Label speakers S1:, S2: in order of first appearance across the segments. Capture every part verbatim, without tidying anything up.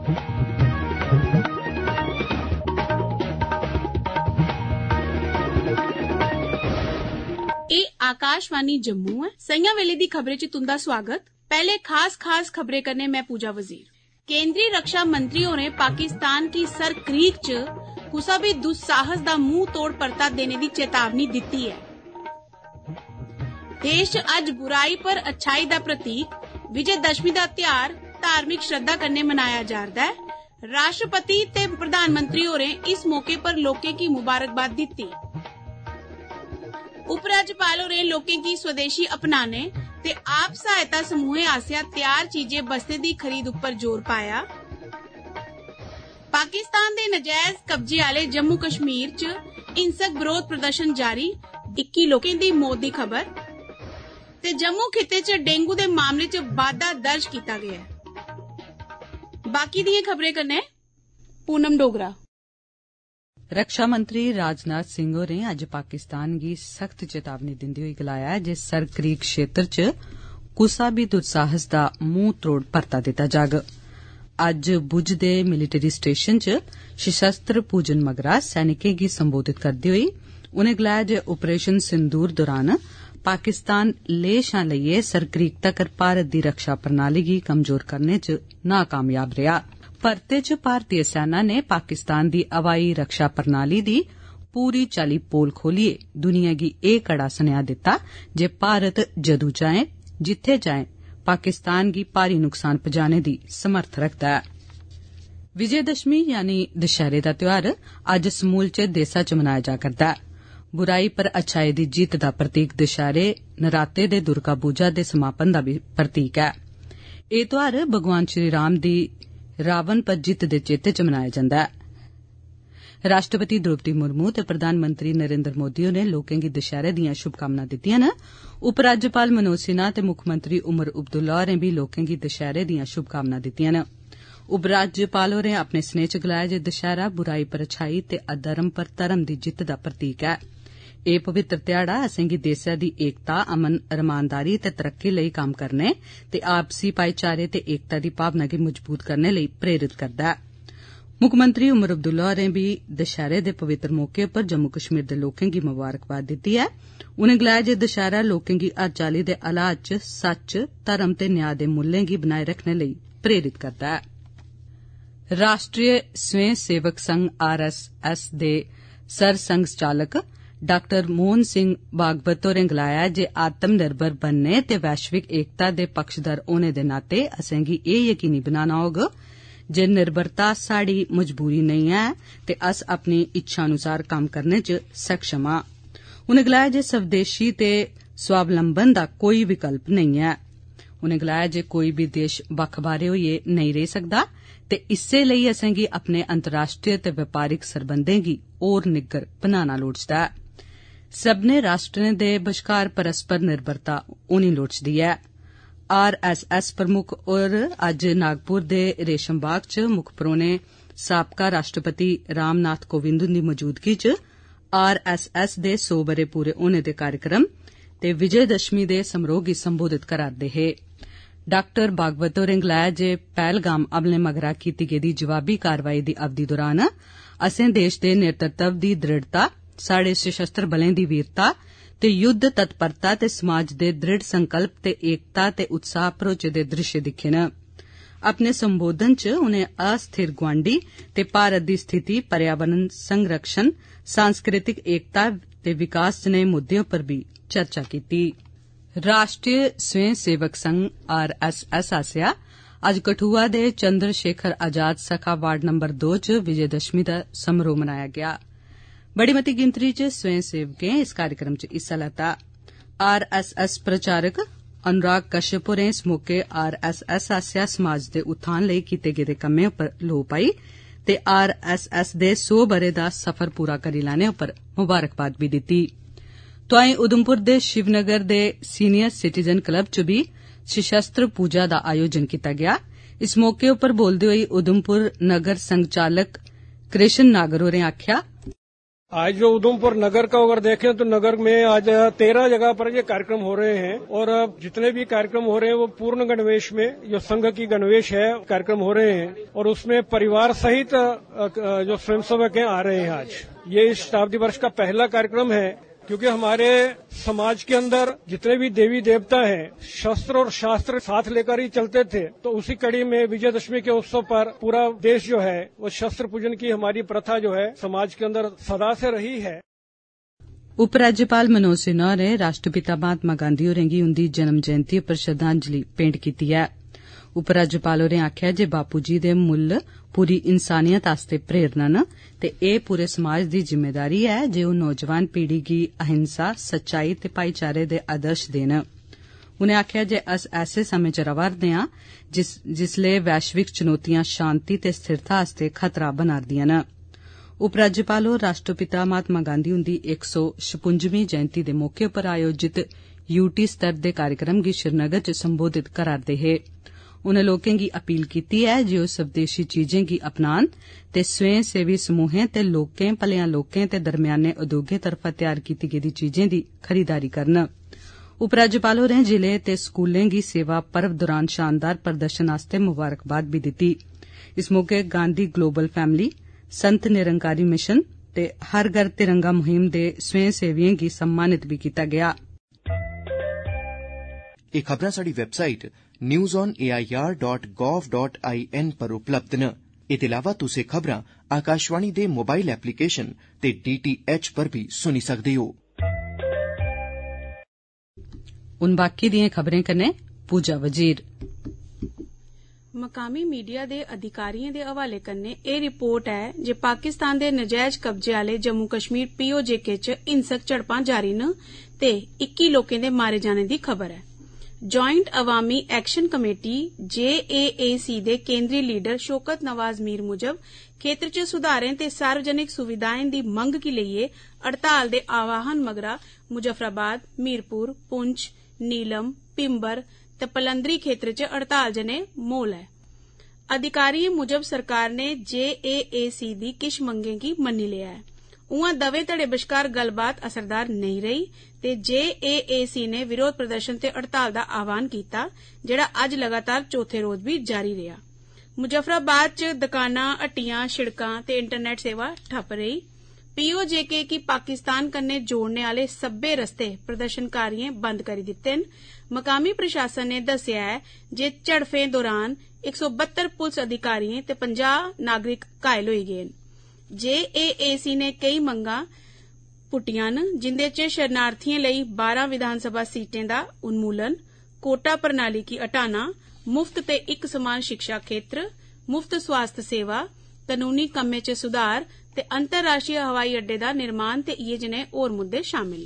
S1: आकाशवाणी जम्मू है। सइयां वेले दी खबरें च तुंदा स्वागत। पहले खास खास खबरें करने मैं पूजा वजीर। केंद्रीय रक्षा मंत्री होरें पाकिस्तान की सर क्रीक च कुसा भी दुस्साहस दा मुंह तोड़ परता देने दी चेतावनी दिती है। देश च अज बुराई पर अच्छाई दा प्रतीक विजयदशमी दा त्योहार धार्मिक श्रद्धा कन्नै मनाया जारदा है। राष्ट्रपति ते प्रधानमंत्री होरें इस मौके पर लोकें की मुबारकबाद दिती। उपराज्यपाल होरें लोकें की स्वदेशी अपनाने ते आप सहायता समूहें आसेया तैयार चीजें बस्ते दी खरीद उपर जोर पाया। पाकिस्तान दे नजायज कब्जे आले जम्मू कश्मीर च हिंसक विरोध प्रदर्शन जारी, इक्की लोकें दी मौत दी खबर ते जम्मू खिते च डेंगू दे मामले च बाद्धा दर्ज कीता गया है। बाकी दियां खबरें कन्नै पूनम डोगरा।
S2: रक्षा मंत्री राजनाथ सिंह होरें अज्ज पाकिस्तान गी सख्त चेतावनी दिंदे होई गलाया जे सर क्रीक क्षेत्र च कुसा बी दुस्साहस दा मुंह त्रोड़ परता दिता जाग। अज्ज भुज दे मिलिटरी स्टेशन च सशस्त्र पूजन मगरा सैनिकें गी संबोधित करदे होई उनें गलाया जे ऑपरेशन सिंदूर दौरान पाकिस्तान लेह शां लेइयै सर क्रीक तक्कर भारत दी रक्षा प्रणाली गी कमजोर करने च नाकामयाब रेहा। परते च भारतीय सेना ने पाकिस्तान दी हवाई रक्षा प्रणाली दी पूरी चाली पोल खोलिए दुनिया गी एह कड़ा सनेहा दिता जे भारत जदू चाहे जिथे चाहे पाकिस्तान गी भारी नुकसान पजाने दी समर्थ रखदा है। विजयदशमी यानी दशहरे दा त्योहार अज्ज समूलचे देसा च मनाया जा करदा है। बुराई पर अच्छाई दी जित्त दा प्रतीक दशहरे नराते दे दुर्गा पूजा दे समापन दा भी प्रतीक है। एह त्योहार भगवान श्री राम दी रावण पर जित्त दे चेते च मनाया जंदा है। राष्ट्रपति द्रौपदी मुर्मू ते प्रधानमंत्री नरेंद्र मोदी होरें लोकें गी दशहरे दियां शुभकामनां दित्तियां न। उपराज्यपाल मनोज सिन्हा ते मुक्खमंत्री उमर अब्दुल्ला होरें भी लोकें गी दशहरे दियां शुभकामनां दित्तियां न। उपराज्यपाल होरें अपने स्नेह च गलाया जे दशहरा बुराई पर अच्छाई ते अधर्म पर धर्म दी जित्त दा प्रतीक है। एह पवित्र ध्याड़ा असें गी देसै दी एकता, अमन, रमानदारी ते तरक्की लेई कम्म करने ते आपसी भाईचारे ते एकता दी भावना गी मजबूत करने लेई प्रेरित करदा है। मुक्खमंत्री उमर अब्दुल्ला होरें बी दशहरे दे पवित्र मौके पर जम्मू कश्मीर दे लोकें गी मुबारकबाद दित्ती है। उनें गलाया जे दशहरा लोकें गी हर चाल्ली दे हालात च सच, धर्म ते न्याय दे मुल्लें गी बनाए रखने लेई प्रेरित करदा है। राष्ट्रीय स्वयं सेवक संघ आर एस एस दे सर संघ चालक डाक्टर मोहन सिंह भागवत होरें गलाया जे आत्म निर्भर बनने ते वैश्विक एकता दे पक्षधर होने दे नाते असें गी एह यकीनी बनाना होग जे निर्भरता साड़ी मजबूरी नेईं ऐ ते अस अपनी इच्छा अनुसार कम्म करने च सक्षम आं। उनें गलाया जे स्वदेशी ते स्वावलंबन दा कोई विकल्प नेईं ऐ। उनें गलाया जे कोई बी देश बक्ख बाहरे होइए नेईं रेही सकदा ते इस्सै लेई असें गी अपने अंतर्राष्ट्रीय ते व्यापारिक सरबंधें गी होर निग्गर बनाना लोड़चदा ऐ। सब्बने राष्ट्रें दे बश्कार परस्पर निर्भरता होनी लोड़चदी ऐ। आर एस एस प्रमुख होर अज्ज नागपुर दे रेशम बाग च मुक्ख परौहने साबका राष्ट्रपति रामनाथ कोविंद हुंदी मौजूदगी च आर एस एस दे सौ बरे पूरे होने दे कार्यक्रम ते विजयदशमी दे समारोह गी संबोधित करा'रदे हे। डाक्टर भागवत होरें गलाया जे पहलगाम हमले मगरा कीती गेदी जवाबी कारवाई दी अवधि दौरान असें देश दे नेतृत्व दी दृढ़ता, साढ़े सशस्त्र बलें दी वीरता ते युद्ध तत्परता ते समाज दे दृढ़ संकल्प ते एकता ते उत्साह भरोचे दे दृश्य दिक्खे न। अपने संबोधन च उनें अस्थिर गुआंढी ते भारत दी स्थिति, पर्यावरण संरक्षण, सांस्कृतिक एकता ते विकास जनेह मुद्दें पर भी चर्चा कीती। राष्ट्रीय स्वयं सेवक संघ आर एस एस आसेआ अज्ज कठुआ दे चंद्र शेखर आजाद सखा वार्ड नंबर दो च विजयदशमी दा समारोह मनाया गेआ। बड़ी मती गिनतरी च स्वयं सेवकें इस कार्यक्रम च हिस्सा लैता। आर एस एस प्रचारक अनुराग कश्यप होरें इस मौके आर एस एस आसेआ समाज दे उत्थान लेई कीते गेदे कम्में उप्पर लोऽ पाई ते आर एस एस दे सौ बरे दा सफर पूरा करी लैने उप्पर मुबारकबाद भी दित्ती। तोआईं उधमपुर दे शिवनगर दे सीनियर सिटीजन क्लब च भी सशस्त्र पूजा दा आयोजन कीता गेआ। इस मौके उप्पर बोलदे होई उधमपुर नगर संचालक कृष्ण नागर होरें आखेआ
S3: आज जो उधमपुर नगर का अगर देखें तो नगर में आज तेरह जगह पर ये कार्यक्रम हो रहे हैं और जितने भी कार्यक्रम हो रहे हैं वो पूर्ण गणवेश में जो संघ की गणवेश है कार्यक्रम हो रहे हैं और उसमें परिवार सहित जो स्वयंसेवक हैं आ रहे हैं। आज ये इस शताब्दी वर्ष का पहला कार्यक्रम है क्योंकि हमारे समाज के अंदर जितने भी देवी देवता हैं शस्त्र और शास्त्र साथ लेकर ही चलते थे, तो उसी कड़ी में विजयदशमी के उत्सव पर पूरा देश जो है वो शस्त्र पूजन की हमारी प्रथा जो है समाज के अंदर सदा से रही है।
S2: उपराज्यपाल मनोज सिन्हा होरें राष्ट्रपिता महात्मा गांधी होरें गी उंदी जन्म जयंती पर श्रद्धांजलि भेंट कीती ऐ। उपराज्यपाल होरें आखेआ जे बापू जी दे मुल्ल पूरी इंसानियत आस्ते प्रेरणा न ते एह पूरे समाज दी जिम्मेदारी ऐ जे ओह नौजवान पीढ़ी गी अहिंसा, सच्चाई ते भाईचारे दे आदर्श देन। उनें आखेआ जे अस ऐसे समें च रवा'रदे आं जिस जिसलै वैश्विक चुनौतियां शांति ते स्थिरता आस्ते खतरा बना'रदियां न। उपराज्यपाल होर राष्ट्रपिता महात्मा गांधी हुंदी इक सौ छपुंजवीं जयंती दे मौके पर आयोजित यूटी स्तर दे कार्यक्रम गी श्रीनगर च संबोधित करा'रदे हे। उनें लोकें गी अपील कीती ऐ जे ओह स्वदेशी चीजें गी अपनान ते स्वयं सेवी समूहें ते लोकें भलेआं लोकें ते दरम्याने उद्योगें तरफा तैयार कीती गेदी चीजें दी खरीदारी करन। उपराज्यपाल होरें जिले ते स्कूलें गी सेवा पर्व दौरान शानदार प्रदर्शन आस्ते मुबारकबाद भी दित्ती। इस मौके Gandhi global family, Sant Nirankari mission ते हर घर तिरंगा मुहिम दे स्वयं सेवियें गी सम्मानित भी कीता गेआ।
S4: एह खबरां साडी website news on A I R dot gov dot I N पर उपलब्ध न। एह्दे अलावा तुस एह खबरां आकाशवाणी दे मोबाइल एप्लीकेशन ते डी टी एच पर भी सुनी सकदे हो।
S2: हुन बाकी दिएं खबरें कन्नै पूजा वजीर।
S1: मकामी मीडिया दे अधिकारियों दे हवाले कन्नै एह रिपोर्ट है जे पाकिस्तान दे नजैज कब्जे आले जम्मू कश्मीर पीओजेके च हिंसक झड़पां जारी न ते इक्की लोकें दे मारे जाने दी खबर है। Joint Awami action committee J A A C दे केंद्री लीडर शौकत नवाज मीर मुजब खेतर च सुधारें ते सार्वजनिक सुविधाएं दी मंग गी लेइयै हड़ताल दे आह्वान मगरा मुजफ्फराबाद, मीरपुर, पुंछ, नीलम, पिंबर ते पलंदरी खेतर च हड़ताल जने मोल है। अधिकारियों मुजब सरकार ने जे ए ए सी दी किश मंगें गी मन्नी लिया है। उआं दवे धड़े बश्कार गलबात असरदार नहीं रही ते जे ए ए सी ने विरोध प्रदर्शन ते हड़ताल दा आह्वान कीता जेड़ा अज्ज लगातार चौथे रोज भी जारी रहा। मुजफ्फराबाद च दकानां, हट्टियां, शिड़कां ते इंटरनेट सेवा ठप्प रही। पीओजेके गी पाकिस्तान कन्नै जोड़ने आले सब्बै रस्ते प्रदर्शनकारियें बंद करी दित्ते न। मकामी प्रशासन ने दस्सेआ ऐ जे झड़फें दौरान इक सौ बहत्तर पुलस अधिकारियें ते पंजाह नागरिक घायल होई गे न। जे ए ए सी ने केई मंगां पुट्टियां न जिंदे च शरणार्थियें लेई बारह विधानसभा सीटें दा उन्मूलन, कोटा प्रणाली गी हटाना, मुफ्त ते इक समान शिक्षा खेत्र, मुफ्त स्वास्थ्य सेवा, कानूनी कम्में च सुधार ते अंतर्राष्ट्रीय हवाई अड्डे दा निर्माण ते इयै जनेह होर मुद्दे शामिल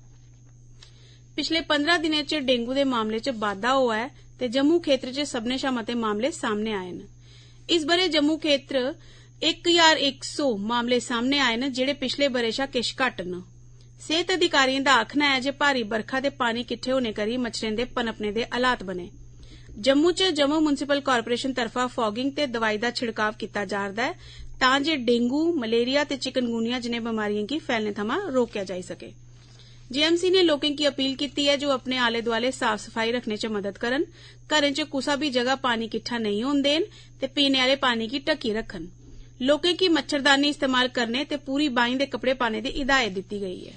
S1: न। पिछले पंद्रह दिनें च डेंगू दे मामले च बाद्दा होआ ऐ ते जम्मू खेत्र च सब्भनें शा मते मामले सामने आए न। इस बरे जम्मू खेत्र इक हजार इक सौ मामले सामने आए न जेड़े पिछले बरे शा किश घट्ट न। सेहत अधिकारियों दा आखना है जे भारी बरखा ते पानी किट्ठे होने करी मच्छरें दे पनपने दे हालात बने। जम्मू च जम्मू म्युनिसिपल कारपोरेशन तरफा फॉगिंग ते दवाई दा छिड़काव कीता जा'रदा ऐ तां जे डेंगू, मलेरिया ते चिकनगुनिया जनेही बमारियें गी फैलने थमां रोकेआ जाई सके। जेएमसी ने लोकें गी अपील कीती है जो अपने आले दुआले साफ सफाई रखने च मदद करन, घरें च कुसा भी जगह पानी किट्ठा नेईं होन देन ते पीने आले पानी गी ढक्की रखन। लोकें गी मच्छरदानी इस्तेमाल करने ते पूरी बाहीं दे कपड़े पाने दी हिदायत दित्ती गई है।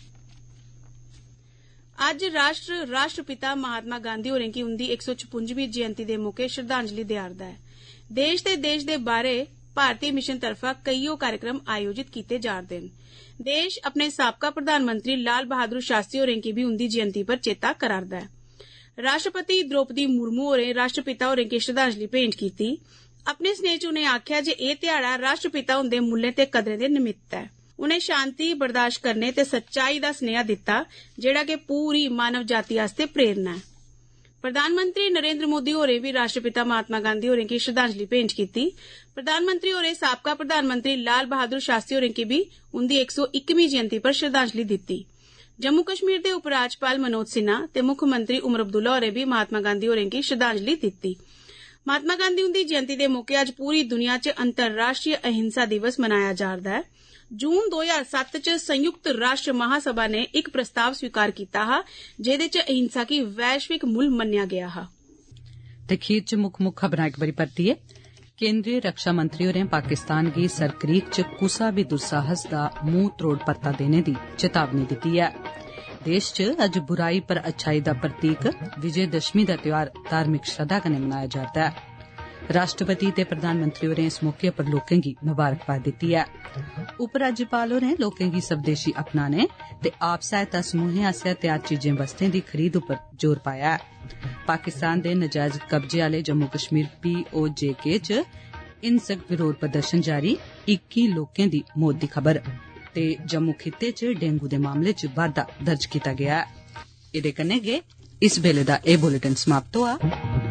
S1: अज्ज राष्ट्र राष्ट्रपिता महात्मा गांधी होरें गी उंदी इक सौ छपुंजवीं जयंती दे मौके श्रद्धांजलि देआ'रदा है। देश ते देश दे बाहरे भारतीय मिशन तरफा कईयो कार्यक्रम आयोजित कीते जा'रदे न। देश अपने साबका प्रधानमंत्री लाल बहादुर शास्त्री होरें गी भी उंदी जयंती पर चेता करा'रदा है। राष्ट्रपति द्रौपदी मुर्मू होरें राष्ट्रपिता होरें गी श्रद्धांजलि भेंट कीती। अपने स्नेह च उनें आखेआ जे एह ध्याड़ा राष्ट्रपिता हुंदे मुल्लें ते कदरें दे निमित्त है। उनें शांति बर्दाश्त करने ते सच्चाई दा स्नेहा दित्ता जेड़ा कि पूरी मानव जाति आस्ते प्रेरणा है। प्रधानमंत्री नरेंद्र मोदी होरें भी राष्ट्रपिता महात्मा गांधी होरें गी श्रद्धांजलि भेंट कीती। प्रधानमंत्री होरें साबका प्रधानमंत्री लाल बहादुर शास्त्री होरें गी भी उंदी इक सौ इक्कवीं जयंती पर श्रद्धांजलि दित्ती। जम्मू कश्मीर दे उपराज्यपाल मनोज सिन्हा ते मुक्खमंत्री उमर अब्दुल्ला होरें भी महात्मा गांधी होरें गी श्रद्धांजलि दित्ती। महात्मा गांधी उंदी जयंती दे मौके अज्ज पूरी दुनिया च अंतर्राष्ट्रीय अहिंसा दिवस मनाया जा'रदा ऐ। जून दो हज़ार सत्त च संयुक्त राष्ट्र महासभा ने एक प्रस्ताव स्वीकार किया हा जेदे च अहिंसा की वैश्विक मुल मन्निया गया हा।
S2: ते खीर च मुक्ख मुक्ख खबरां इक बारी परतियै। केंद्रीय रक्षा मंत्री होरें पाकिस्तान गी सरक्रीक च कुसा बी दुस्साहस दा मुंह त्रोड़ परता देने दी चेतावनी दित्ती ऐ। देश च अज्ज बुराई पर अच्छाई दा प्रतीक विजयदशमी दा त्यौहार धार्मिक श्रद्धा कन्नै मनाया जा'रदा ऐ। राष्ट्रपति ते प्रधानमंत्री होरें इस मौके पर लोकें गी मुबारकबाद दित्ती ऐ। उपराज्यपाल होरें लोकें गी स्वदेशी अपनाने ते आप सहायता समूहें आसेआ त्यार चीजें वस्तें दी खरीद उप्पर जोर पाया ऐ। पाकिस्तान दे नजायज कब्जे आले जम्मू कश्मीर पी ओ जे के च हिंसक विरोध प्रदर्शन जारी, इक्की लोकें दी मौत दी खबर ते जम्मू खित्ते च डेंगू दे मामले च बाद्दा दर्ज कीता गेआ ऐ। एह्दे कन्नै गै इस बेले दा एह् बुलेटिन समाप्त होआ।